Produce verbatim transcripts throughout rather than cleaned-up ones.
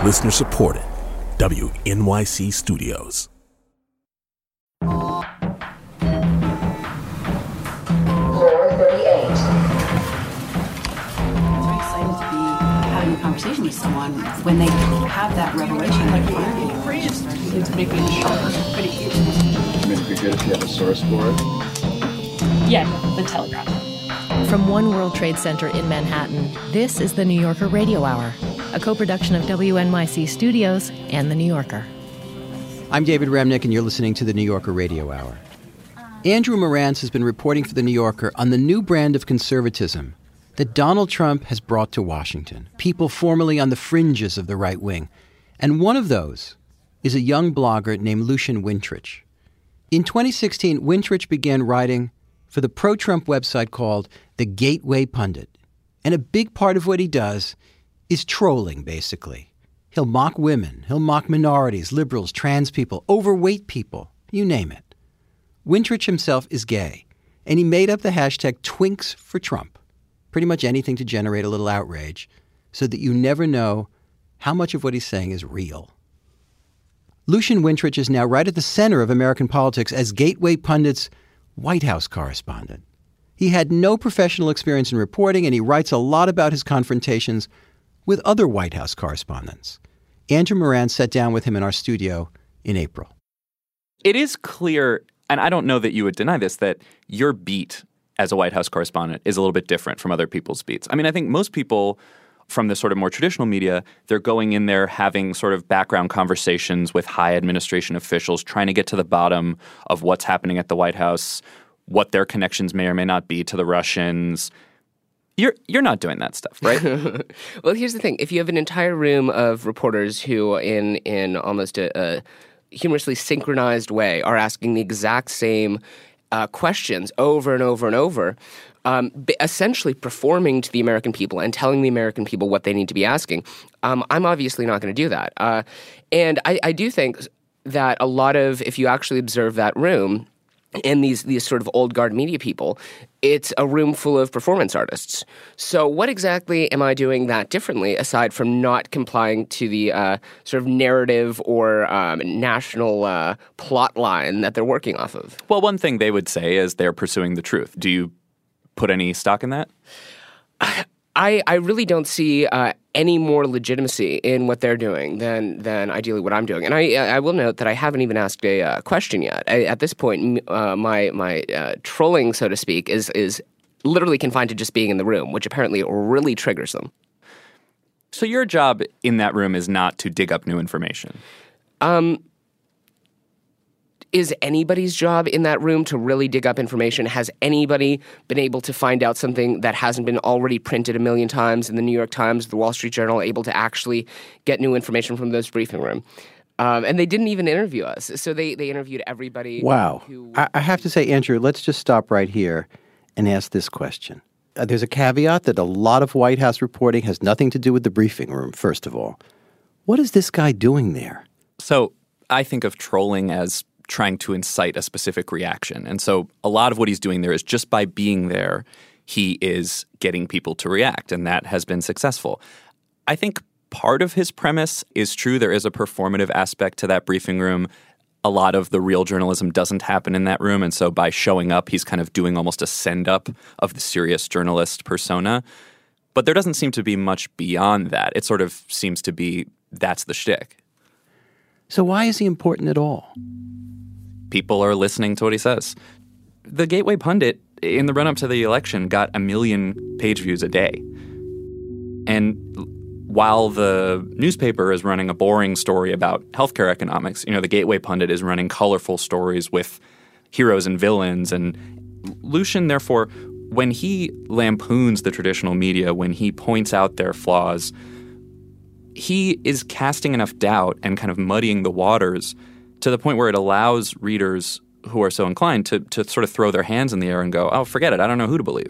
Listener supported. W N Y C Studios. A conversation with someone when they have that revelation, like the interview, just it's making sure pretty easy. I mean, it'd be good if you have a source for it. Yeah, the Telegraph. From One World Trade Center in Manhattan, this is the New Yorker Radio Hour, a co-production of W N Y C Studios and The New Yorker. I'm David Remnick, and you're listening to the New Yorker Radio Hour. Andrew Marantz has been reporting for the New Yorker on the new brand of conservatism that Donald Trump has brought to Washington, people formerly on the fringes of the right wing. And one of those is a young blogger named Lucian Wintrich. In twenty sixteen, Wintrich began writing for the pro-Trump website called The Gateway Pundit. And a big part of what he does is trolling, basically. He'll mock women, he'll mock minorities, liberals, trans people, overweight people, you name it. Wintrich himself is gay, and he made up the hashtag Twinks for Trump. Pretty much anything to generate a little outrage so that you never know how much of what he's saying is real. Lucian Wintrich is now right at the center of American politics as Gateway Pundit's White House correspondent. He had no professional experience in reporting, and he writes a lot about his confrontations with other White House correspondents. Andrew Marantz sat down with him in our studio in April. It is clear, and I don't know that you would deny this, that your beat as a White House correspondent is a little bit different from other people's beats. I mean, I think most people from the sort of more traditional media, they're going in there having sort of background conversations with high administration officials, trying to get to the bottom of what's happening at the White House, what their connections may or may not be to the Russians. You're you're not doing that stuff, right? Well, here's the thing. If you have an entire room of reporters who in in almost a, a humorously synchronized way are asking the exact same Uh, questions over and over and over, um, essentially performing to the American people and telling the American people what they need to be asking. Um, I'm obviously not going to do that. Uh, and I, I do think that a lot of, if you actually observe that room, and these these sort of old guard media people, it's a room full of performance artists. So what exactly am I doing that differently aside from not complying to the uh, sort of narrative or um, national uh, plot line that they're working off of? Well, one thing they would say is they're pursuing the truth. Do you put any stock in that? I, I really don't see uh, any more legitimacy in what they're doing than than ideally what I'm doing. And I I will note that I haven't even asked a uh, question yet. I, at this point, uh, my my uh, trolling, so to speak, is is literally confined to just being in the room, which apparently really triggers them. So your job in that room is not to dig up new information? Um. Is anybody's job in that room to really dig up information? Has anybody been able to find out something that hasn't been already printed a million times in the New York Times, the Wall Street Journal, able to actually get new information from those briefing room? Um, and they didn't even interview us. So they, they interviewed everybody. Wow. Who, I, I have to say, Andrew, let's just stop right here and ask this question. Uh, there's a caveat that a lot of White House reporting has nothing to do with the briefing room, first of all. What is this guy doing there? So I think of trolling as trying to incite a specific reaction. And so a lot of what he's doing there is just by being there, he is getting people to react, and that has been successful. I think part of his premise is true. There is a performative aspect to that briefing room. A lot of the real journalism doesn't happen in that room, and so by showing up, he's kind of doing almost a send-up of the serious journalist persona. But there doesn't seem to be much beyond that. It sort of seems to be that's the shtick. So why is he important at all? People are listening to what he says. The Gateway Pundit, in the run-up to the election, got a million page views a day. And while the newspaper is running a boring story about healthcare economics, you know, the Gateway Pundit is running colorful stories with heroes and villains. And Lucian, therefore, when he lampoons the traditional media, when he points out their flaws, he is casting enough doubt and kind of muddying the waters to the point where it allows readers who are so inclined to to sort of throw their hands in the air and go, oh, forget it, I don't know who to believe.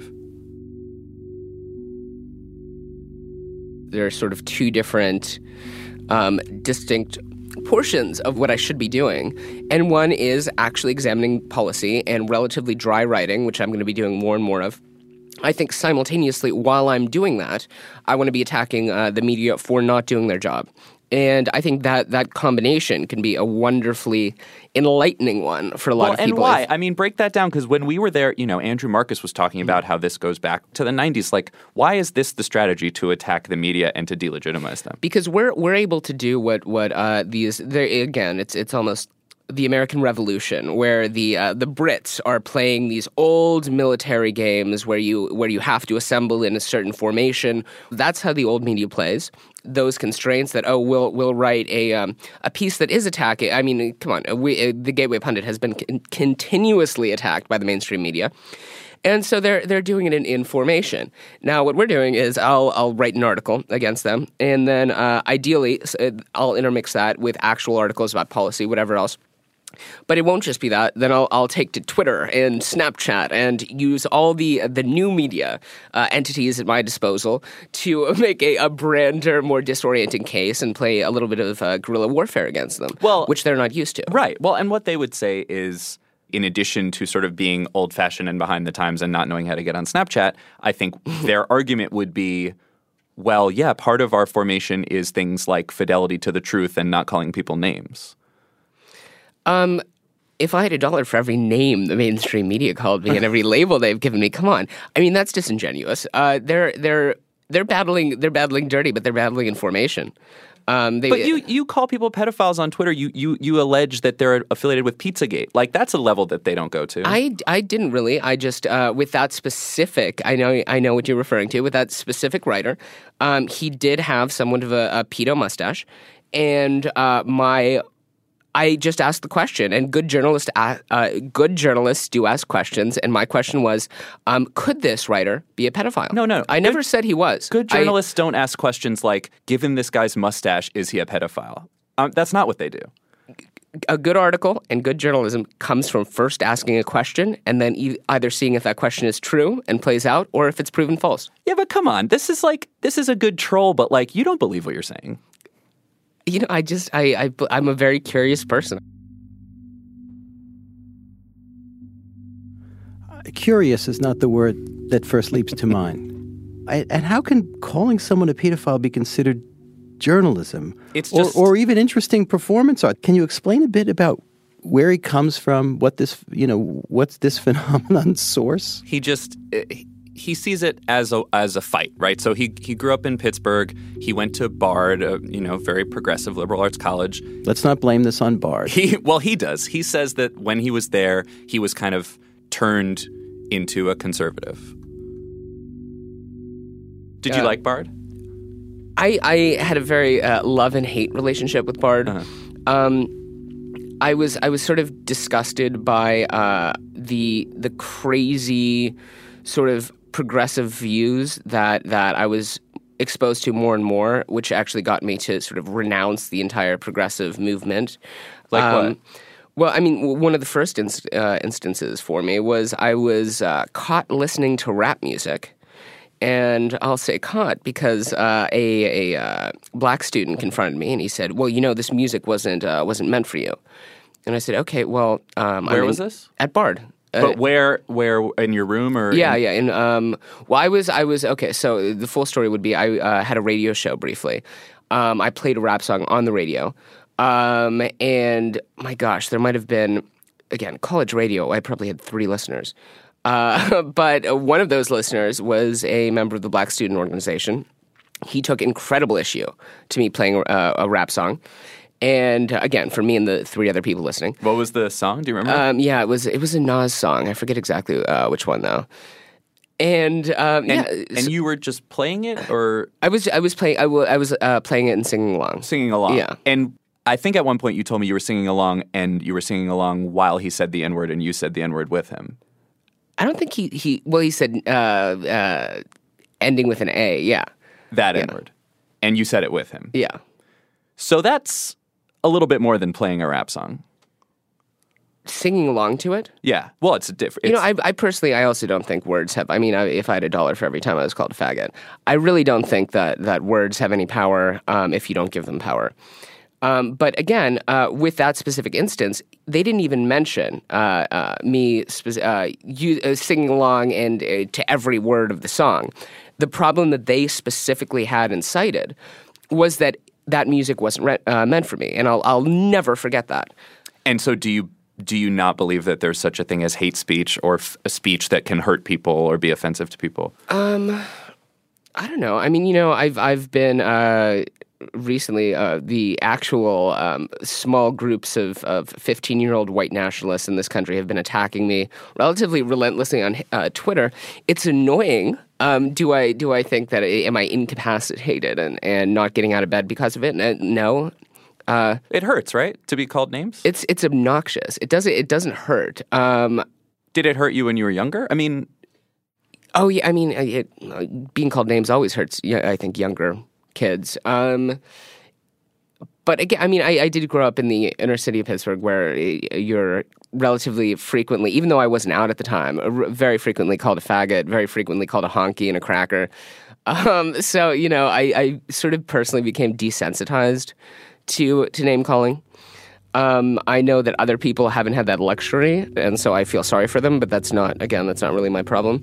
There are sort of two different um, distinct portions of what I should be doing. And one is actually examining policy and relatively dry writing, which I'm going to be doing more and more of. I think simultaneously, while I'm doing that, I want to be attacking uh, the media for not doing their job. And I think that that combination can be a wonderfully enlightening one for a lot well, of people. And why? If, I mean, break that down, because when we were there, you know, Andrew Marcus was talking about how this goes back to the nineties. Like, why is this the strategy to attack the media and to delegitimize them? Because we're we're able to do what what uh, these again, it's it's almost the American Revolution, where the uh, the Brits are playing these old military games where you where you have to assemble in a certain formation. That's how the old media plays. Those constraints that oh we'll we'll write a um, a piece that is attacking. I mean, come on, we, uh, the Gateway Pundit has been con- continuously attacked by the mainstream media. And so they're they're doing it in, in formation. Now, what we're doing is I'll I'll write an article against them, and then uh, ideally I'll intermix that with actual articles about policy, whatever else. But it won't just be that. Then I'll I'll take to Twitter and Snapchat and use all the the new media uh, entities at my disposal to make a, a brander, more disorienting case and play a little bit of uh, guerrilla warfare against them, well, which they're not used to. Right. Well, and what they would say is, in addition to sort of being old-fashioned and behind the times and not knowing how to get on Snapchat, I think their argument would be, well, yeah, part of our formation is things like fidelity to the truth and not calling people names. Um, if I had a dollar for every name the mainstream media called me and every label they've given me, come on. I mean, that's disingenuous. Uh, they're they're they're battling they're battling dirty, but they're battling in formation. Um, they, but you, you call people pedophiles on Twitter. You, you you allege that they're affiliated with Pizzagate. Like, that's a level that they don't go to. I, I didn't really. I just uh, with that specific. I know I know what you're referring to. With that specific writer, um, he did have somewhat of a, a pedo mustache, and uh, my. I just asked the question, and good journalists, uh, good journalists do ask questions. And my question was, um, could this writer be a pedophile? No, no. I never good, said he was. Good journalists I, don't ask questions like, given this guy's mustache, is he a pedophile? Um, that's not what they do. A good article and good journalism comes from first asking a question and then e- either seeing if that question is true and plays out or if it's proven false. Yeah, but come on. This is like, this is a good troll, but like, you don't believe what you're saying. You know, I just, I, I, I'm a very curious person. Curious is not the word that first leaps to mind. I, and how can calling someone a pedophile be considered journalism? It's just, or, or even interesting performance art? Can you explain a bit about where he comes from, what this, you know, what's this phenomenon source? He just... He, He sees it as a as a fight, right? So he he grew up in Pittsburgh. He went to Bard, a, you know, very progressive liberal arts college. Let's not blame this on Bard. He well, he does. He says that when he was there, he was kind of turned into a conservative. Did uh, you like Bard? I I had a very uh, love and hate relationship with Bard. Uh-huh. Um, I was I was sort of disgusted by uh, the the crazy sort of progressive views that that I was exposed to more and more, which actually got me to sort of renounce the entire progressive movement. Like um, what? Well, I mean, one of the first inst- uh, instances for me was I was uh, caught listening to rap music. And I'll say caught because uh, a, a uh, black student confronted me and he said, well, you know, this music wasn't uh, wasn't meant for you. And I said, okay, well... Um, Where I'm was in, this? At Bard. But where, where in your room or? Yeah, in- yeah. And um, well, I was, I was okay. So the full story would be, I uh, had a radio show briefly. Um, I played a rap song on the radio, um, and my gosh, there might have been, again, college radio. I probably had three listeners, uh, but one of those listeners was a member of the Black Student Organization. He took incredible issue to me playing a, a rap song. And uh, again, for me and the three other people listening. What was the song? Do you remember? Um, yeah, it was it was a Nas song. I forget exactly uh, which one though. And um, and, yeah, and so, you were just playing it, or I was I was playing I, w- I was uh, playing it and singing along. Singing along. Yeah. And I think at one point you told me you were singing along, and you were singing along while he said the N-word, and you said the N-word with him. I don't think he he well he said uh, uh, ending with an A. Yeah. That yeah. N-word, and you said it with him. Yeah. So that's a little bit more than playing a rap song. Singing along to it? Yeah. Well, it's a different... You know, I, I personally, I also don't think words have... I mean, I, if I had a dollar for every time I was called a faggot, I really don't think that, that words have any power um, if you don't give them power. Um, but again, uh, with that specific instance, they didn't even mention uh, uh, me spe- uh, you, uh, singing along and uh, to every word of the song. The problem that they specifically had and cited was that that music wasn't re- uh, meant for me, and I'll I'll never forget that. And so, do you do you not believe that there's such a thing as hate speech or f- a speech that can hurt people or be offensive to people? Um, I don't know. I mean, you know, I've I've been uh, recently uh, the actual um, small groups of of fifteen year old white nationalists in this country have been attacking me relatively relentlessly on uh, Twitter. It's annoying. Um, do I do I think that am I incapacitated and, and not getting out of bed because of it? No. Uh, it hurts, right? To be called names? It's it's obnoxious. It doesn't it doesn't hurt. Um, Did it hurt you when you were younger? I mean, oh yeah. I mean, it, being called names always hurts. Yeah, I think younger kids. Um, but again, I mean, I, I did grow up in the inner city of Pittsburgh, where you're relatively frequently, even though I wasn't out at the time, very frequently called a faggot, very frequently called a honky and a cracker. Um, so you know, I, I sort of personally became desensitized to to name calling. Um, I know that other people haven't had that luxury, and so I feel sorry for them, but that's not, again, that's not really my problem.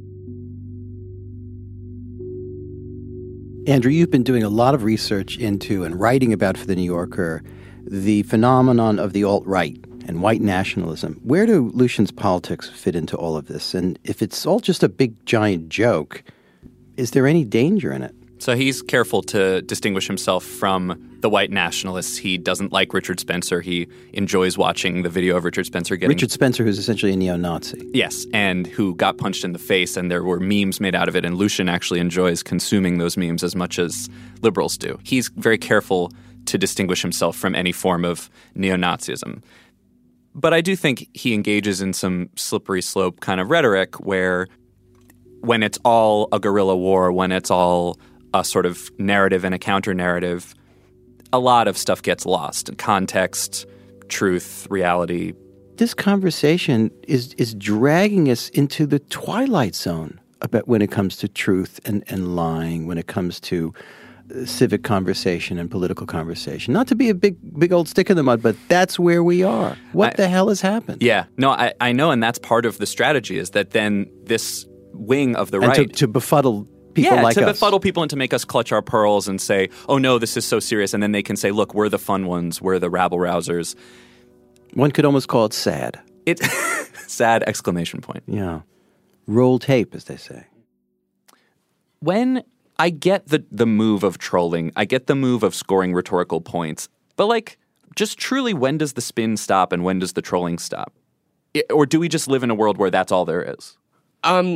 Andrew, you've been doing a lot of research into and writing about for The New Yorker the phenomenon of the alt-right and white nationalism. Where do Lucian's politics fit into all of this? And if it's all just a big, giant joke, is there any danger in it? So he's careful to distinguish himself from the white nationalists. He doesn't like Richard Spencer. He enjoys watching the video of Richard Spencer getting... Richard Spencer, who's essentially a neo-Nazi. Yes, and who got punched in the face, and there were memes made out of it, and Lucian actually enjoys consuming those memes as much as liberals do. He's very careful to distinguish himself from any form of neo-Nazism. But I do think he engages in some slippery slope kind of rhetoric where when it's all a guerrilla war, when it's all a sort of narrative and a counter-narrative, a lot of stuff gets lost. Context, truth, reality. This conversation is is dragging us into the twilight zone about when it comes to truth and, and lying, when it comes to uh, civic conversation and political conversation. Not to be a big big old stick in the mud, but that's where we are. What I, the hell has happened? Yeah. No, I, I know, and that's part of the strategy is that then this wing of the and right... to, to befuddle people yeah, like to us. befuddle people and to make us clutch our pearls and say, oh no, this is so serious. And then they can say, look, we're the fun ones. We're the rabble-rousers. One could almost call it sad. It's sad exclamation point. Yeah. Roll tape, as they say. When I get the, the move of trolling, I get the move of scoring rhetorical points, but like, just truly, when does the spin stop and when does the trolling stop? It, or do we just live in a world where that's all there is? Um...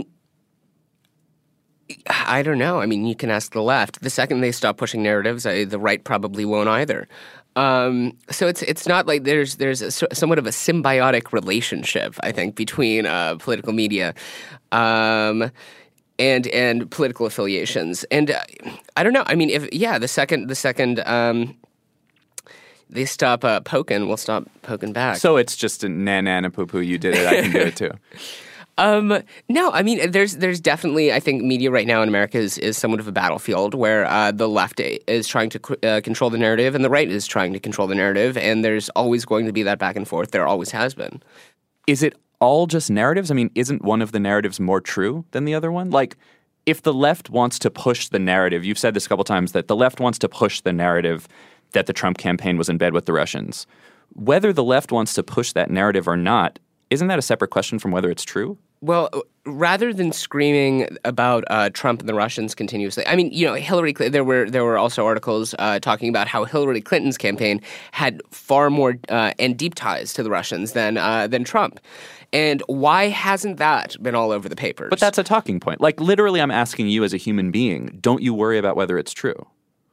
I don't know. I mean, you can ask the left. The second they stop pushing narratives, I, the right probably won't either. Um, so it's it's not like there's there's a, somewhat of a symbiotic relationship, I think, between uh, political media um, and and political affiliations. And uh, I don't know. I mean, if yeah, the second the second um, they stop uh, poking, we'll stop poking back. So it's just a na na na poo poo. You did it. I can do it too. Um, no, I mean, there's there's definitely, I think, media right now in America is, is somewhat of a battlefield where uh, the left is trying to uh, control the narrative and the right is trying to control the narrative, and there's always going to be that back and forth. There always has been. Is it all just narratives? I mean, isn't one of the narratives more true than the other one? Like, if the left wants to push the narrative, you've said this a couple times, that the left wants to push the narrative that the Trump campaign was in bed with the Russians. Whether the left wants to push that narrative or not, isn't that a separate question from whether it's true? Well, rather than screaming about uh, Trump and the Russians continuously, I mean, you know, Hillary. There were there were also articles uh, talking about how Hillary Clinton's campaign had far more uh, and deep ties to the Russians than uh, than Trump. And why hasn't that been all over the papers? But that's a talking point. Like, literally, I'm asking you as a human being, don't you worry about whether it's true?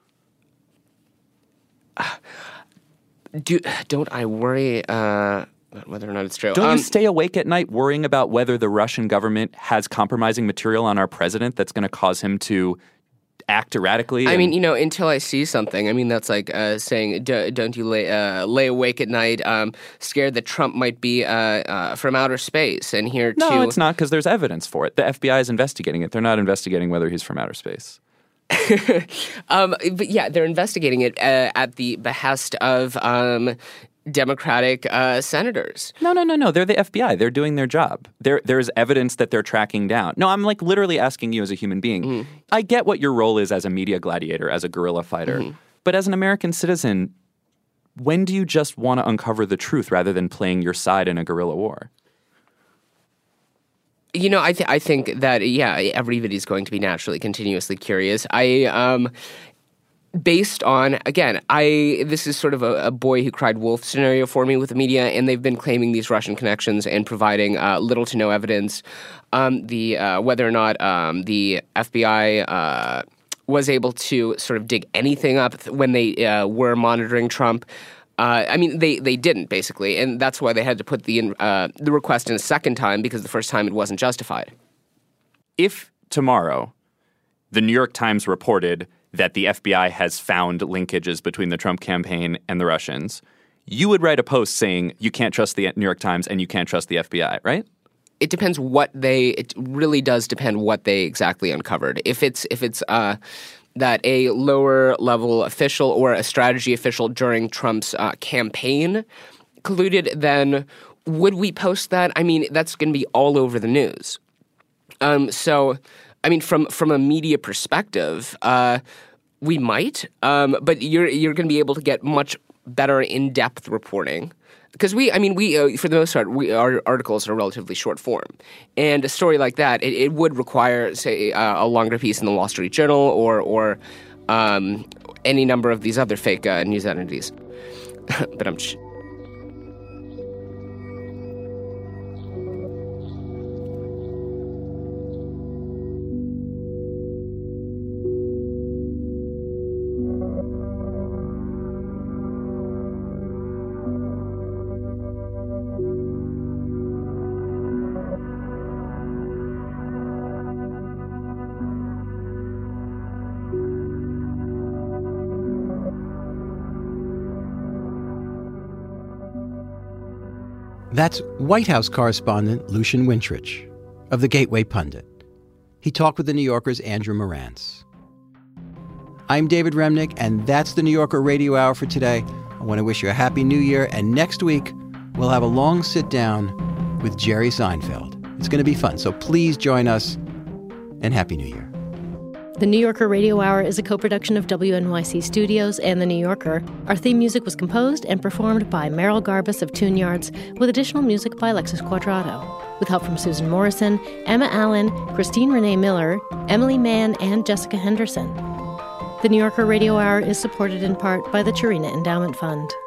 Uh, do don't I worry? Uh, Whether or not it's true. Don't um, you stay awake at night worrying about whether the Russian government has compromising material on our president that's going to cause him to act erratically? I and... mean, you know, until I see something. I mean, that's like uh, saying, don't you lay, uh, lay awake at night um, scared that Trump might be uh, uh, from outer space and here no, to... No, it's not, because there's evidence for it. The F B I is investigating it. They're not investigating whether he's from outer space. um, but yeah, they're investigating it uh, at the behest of... Um, Democratic uh, senators. No, no, no, no. They're the F B I. They're doing their job. There, there's evidence that they're tracking down. No, I'm like literally asking you as a human being. Mm-hmm. I get what your role is as a media gladiator, as a guerrilla fighter. Mm-hmm. But as an American citizen, when do you just want to uncover the truth rather than playing your side in a guerrilla war? You know, I, th- I think that, yeah, everybody's going to be naturally continuously curious. I, um, based on, again, I this is sort of a, a boy who cried wolf scenario for me with the media, and they've been claiming these Russian connections and providing uh, little to no evidence. Um, the uh, whether or not um, the F B I uh, was able to sort of dig anything up when they uh, were monitoring Trump. Uh, I mean, they, they didn't, basically, and that's why they had to put the uh, the request in a second time, because the first time it wasn't justified. If tomorrow the New York Times reported that the F B I has found linkages between the Trump campaign and the Russians, you would write a post saying you can't trust the New York Times and you can't trust the F B I, right? It depends what they. It really does depend what they exactly uncovered. If it's if it's uh, that a lower level official or a strategy official during Trump's uh, campaign colluded, then would we post that? I mean, that's going to be all over the news. Um, so, I mean, from from a media perspective, uh, we might, um, but you're you're going to be able to get much better in depth reporting. Because we, I mean, we, uh, for the most part, we, our articles are relatively short form. And a story like that, it, it would require, say, uh, a longer piece in the Wall Street Journal or or um, any number of these other fake uh, news entities. But I'm... Sh- That's White House correspondent Lucian Wintrich of the Gateway Pundit. He talked with the New Yorker's Andrew Marantz. I'm David Remnick, and that's the New Yorker Radio Hour for today. I want to wish you a happy new year, and next week we'll have a long sit-down with Jerry Seinfeld. It's going to be fun, so please join us, and Happy New Year. The New Yorker Radio Hour is a co-production of W N Y C Studios and The New Yorker. Our theme music was composed and performed by Merrill Garbus of Tune Yards, with additional music by Alexis Quadrado, with help from Susan Morrison, Emma Allen, Christine Renee Miller, Emily Mann, and Jessica Henderson. The New Yorker Radio Hour is supported in part by the Chirina Endowment Fund.